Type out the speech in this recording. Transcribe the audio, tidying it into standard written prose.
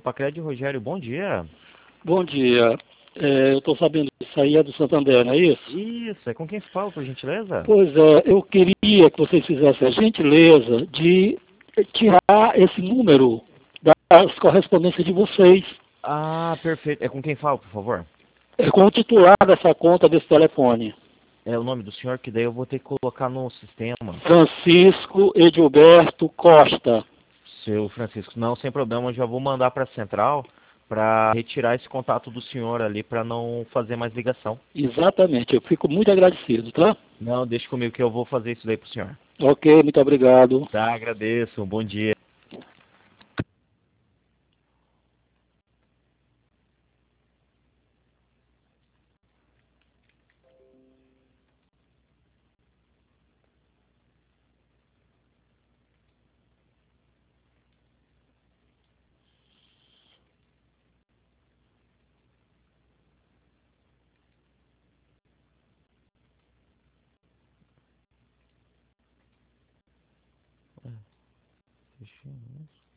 Pacred Rogério, bom dia. Bom dia. Eu estou sabendo que isso aí é do Santander, não é isso? Isso, é com quem falo, por gentileza? Pois é, eu queria que vocês fizessem a gentileza de tirar esse número das correspondências de vocês. Ah, perfeito. É com quem falo, por favor? É com o titular dessa conta desse telefone. É o nome do senhor, que daí eu vou ter que colocar no sistema. Francisco Edilberto Costa. Seu Francisco, não, sem problema, eu já vou mandar para a central para retirar esse contato do senhor ali para não fazer mais ligação. Exatamente, eu fico muito agradecido, tá? Não, deixa comigo que eu vou fazer isso daí pro senhor. Ok, muito obrigado. Tá, agradeço. Um bom dia. Deixa eu ver.